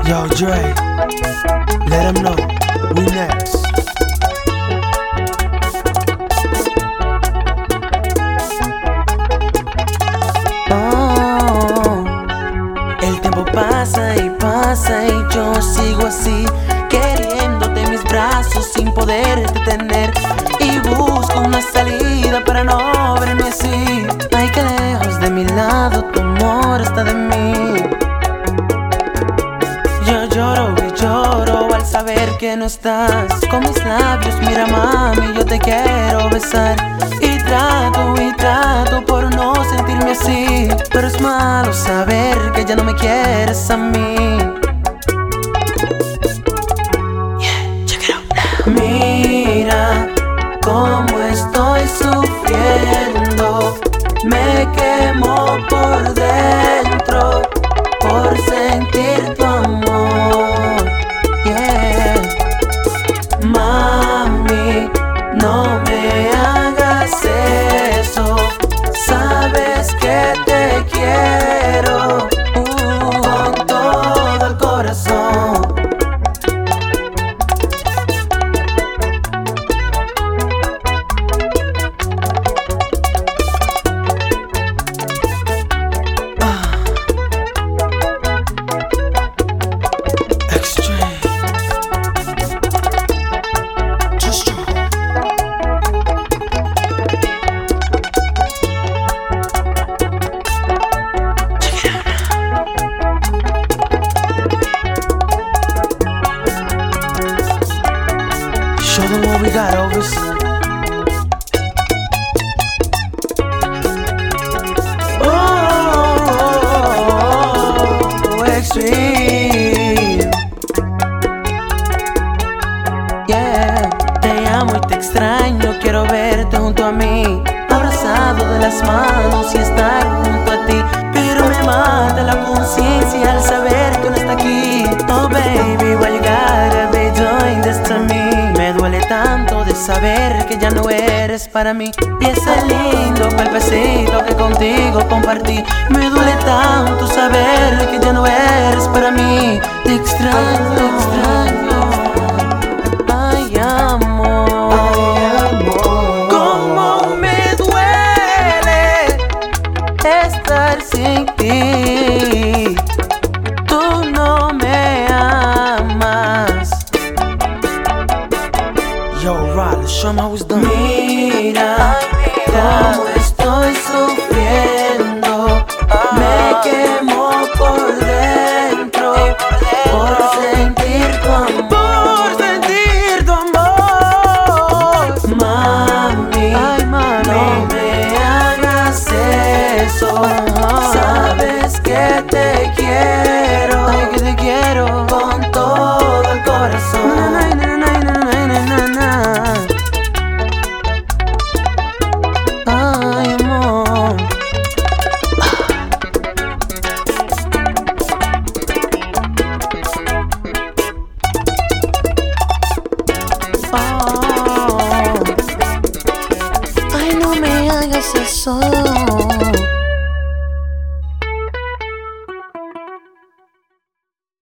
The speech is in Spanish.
Yo, Dre, let them know we next. Oh, el tiempo pasa y pasa y yo sigo así, queriéndote en mis brazos sin poder detener. Y busco una salida para no verme así. Ay, que lejos de mi lado tu amor está de mí. Yo lloro y lloro al saber que no estás. Con mis labios, mira mami, yo te quiero besar. Y trato por no sentirme así, pero es malo saber que ya no me quieres a mí. Yeah, check it out now. Mira cómo estoy sufriendo, me quemo por dentro por sentir tu amor. Yeah. Mami, no me hagas eso, sabes que te quiero con todo el corazón. Show them what we got, Elvis. Oh, extreme. Yeah, te amo y te extraño, quiero verte junto a mí, abrazado de las manos y estar junto a ti. Pero me mata la conciencia al saber que no está aquí. Oh baby, why you gotta be doing this to me? Me duele tanto de saber que ya no eres para mí. Y ese lindo cuerpecito que contigo compartí. Me duele tanto saber que ya no eres para mí. Te extraño.